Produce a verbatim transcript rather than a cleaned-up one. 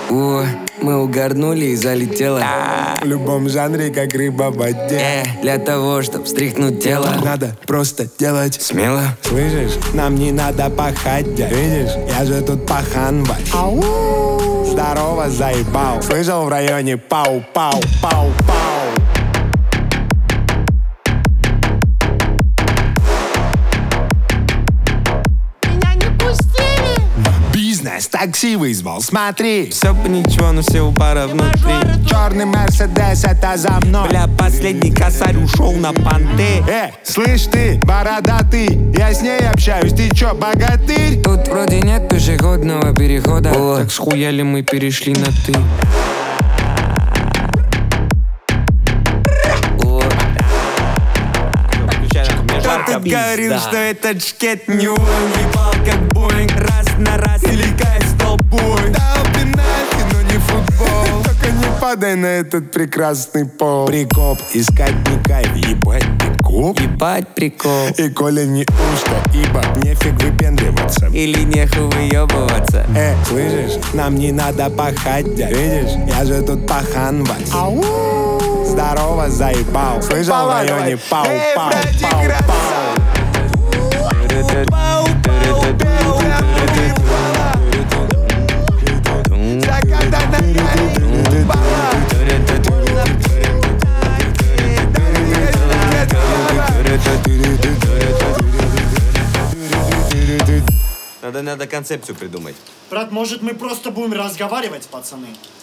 О, мы угорнули и залетело. В любом жанре, как рыба в воде. Э, для того, чтоб встряхнуть тело, надо просто делать смело. Слышишь, нам не надо пахать, дядь. Видишь, я же тут пахан ваш. Здорово, заебал. Слышал в районе пау-пау-пау-пау. Бизнес, такси вызвал, смотри. Все бы ничего, но все у пара внутри. Черный Мерседес, это за мной. Бля, последний косарь ушел на понты. Э, слышь ты, бородатый, я с ней общаюсь, ты чё, богатырь? Тут вроде нет пешеходного перехода. О, так схуяли мы перешли на ты. Кто-то говорил, что этот шкет не уебал, как Боинг. Раз на раз или кайф с толпой. Дал пенальти, но не футбол. Только не падай на этот прекрасный пол. Прикоп, искать не кайф, ебать прикоп. Ебать прикол. И коли не узко, ибо нефиг выпендриваться. Или нехуй выебываться. Э, слышишь, нам не надо пахать, дядь. Видишь, я же тут пахан ваш. Здорово, заебал. Слышал в районе пау-пау-пау-пау. Надо, надо концепцию придумать. Брат, может мы просто будем разговаривать, пацаны?